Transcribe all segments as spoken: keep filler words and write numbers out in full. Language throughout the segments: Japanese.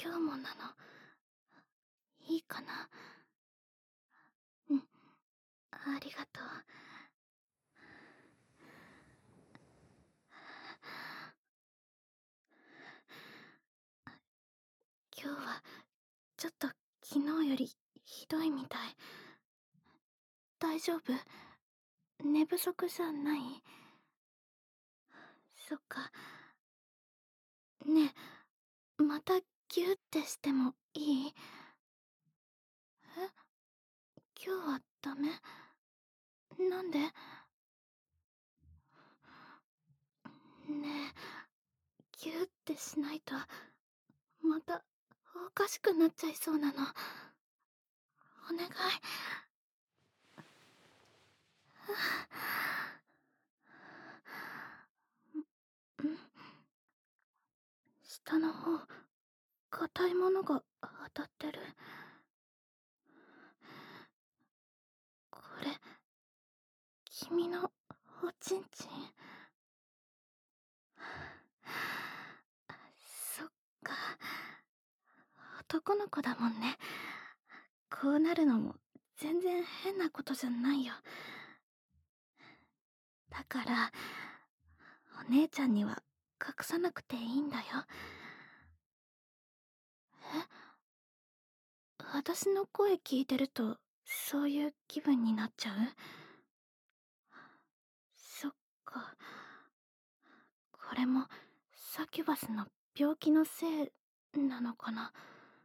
今日もなの。いいかな。うん、ありがとう。今日はちょっと昨日よりひどいみたい。大丈夫？寝不足じゃない？そっか。ねえ、またギューってしてもいい？え？今日はダメ？なんで？ねえ、ギューってしないとまたおかしくなっちゃいそうなの。お願い。んん下の方、硬いものが当たってる。これ、君のおちんちん。そっか、男の子だもんね。こうなるのも全然変なことじゃないよ。だからお姉ちゃんには隠さなくていいんだよ。え、私の声聞いてるとそういう気分になっちゃう？そっか、これもサキュバスの病気のせいなのかな。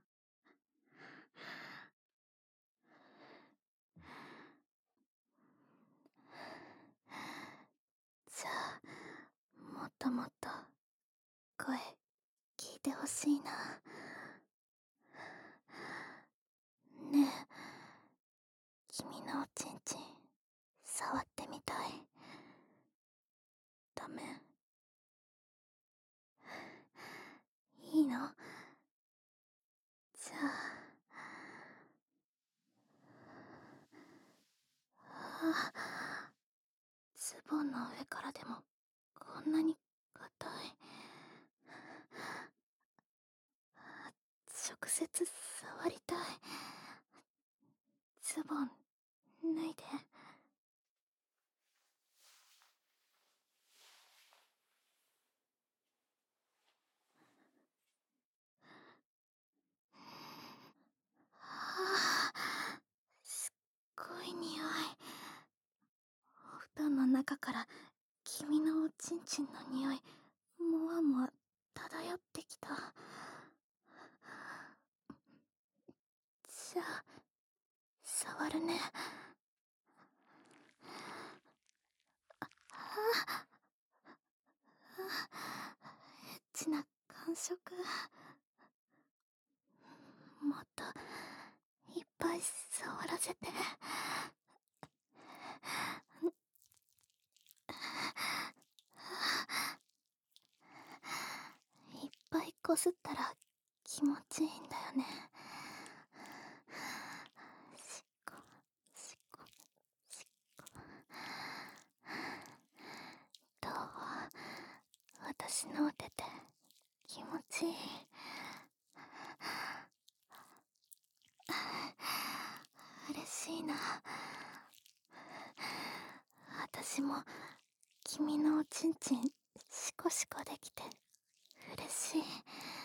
じゃあもっともっと声聞いてほしいな。ねえ、君のおちんちん触ってみたい。ダメ？いいの？じゃあ、あ、ズボンの上からでもこんなに硬い。直接触りたい。ズボン脱いで。はあ、すっごい匂い。お布団の中から君のおちんちんの匂いもわもわ漂ってきた。じゃあ触るね。あ、エッチな感触。もっといっぱい触らせて。いっぱいこすったら気持ちいいんだよね。しっこしっこしっこ。どう？私のお手手気持ちいい？嬉しいな。私も君のおちんちんシコシコできて嬉しい。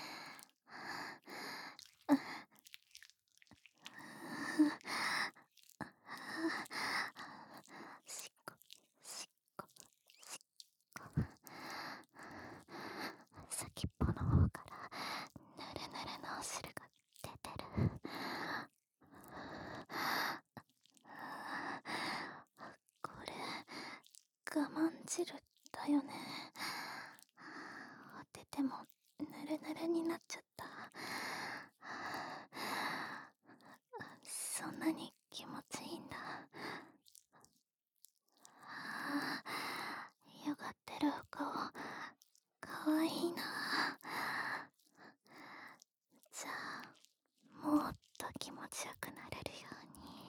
しっこしっこしっこ。先っぽの方からぬるぬるのお汁が出てる。これ我慢汁だよね。お手手もぬるぬるになっちゃった。そんなに気持ちいいんだ。よがってるお顔かわいいな。じゃあもっと気持ちよくなれるように。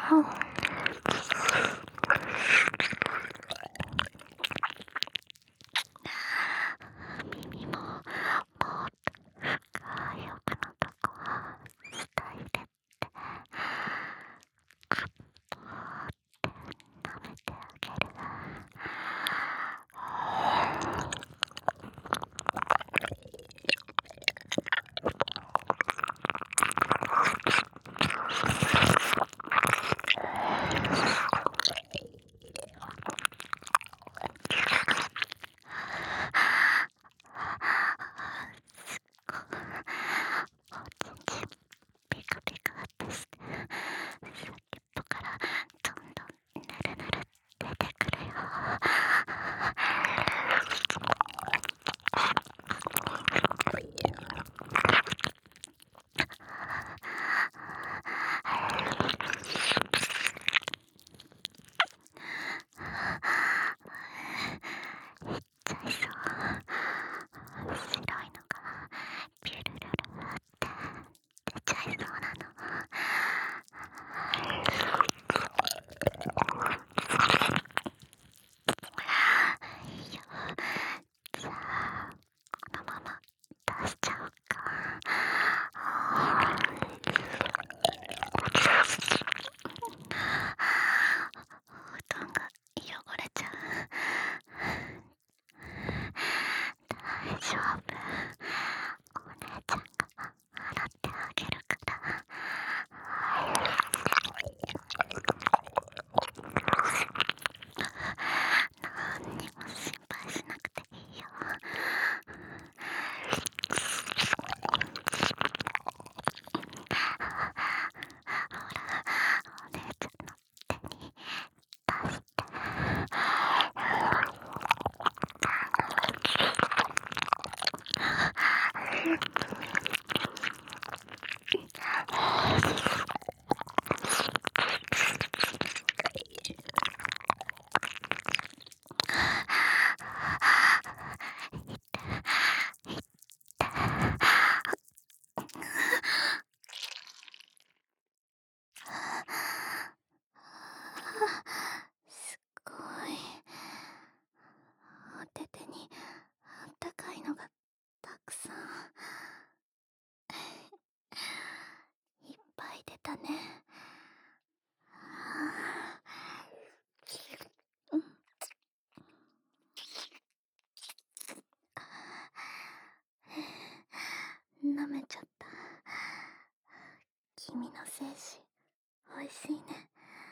耳ももっと深い奥のとこ下入れてカッとって舐めてあげる。おちんちんピカピカってして先っぽからどんどんぬるぬる出てくるよ。いっちゃいそう。白いのがピュルルルって出ちゃいそうなの。いいよ。じゃあこのまま出しちゃおうか。布団が汚れちゃう。大丈夫。お姉ちゃんが洗ってあげるから。何にも心配しなくていいよ。ほら、お姉ちゃんの手に出して。すっごい。おててにあったかいのがたくさんいっぱい出たね。うん舐めちゃった。君の精子おいしいね。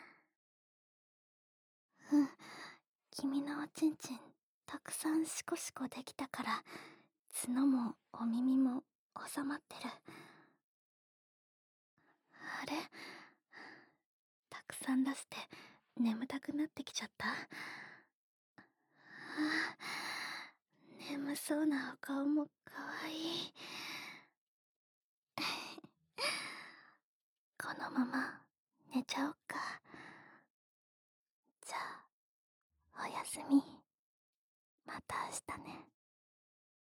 うん、君のおちんちんたくさんシコシコできたから角もお耳も収まってる。あれ、たくさん出して眠たくなってきちゃった。はあ、眠そうなお顔もかわいい。このまま寝ちゃおっか。じゃあおやすみ。また明日ね。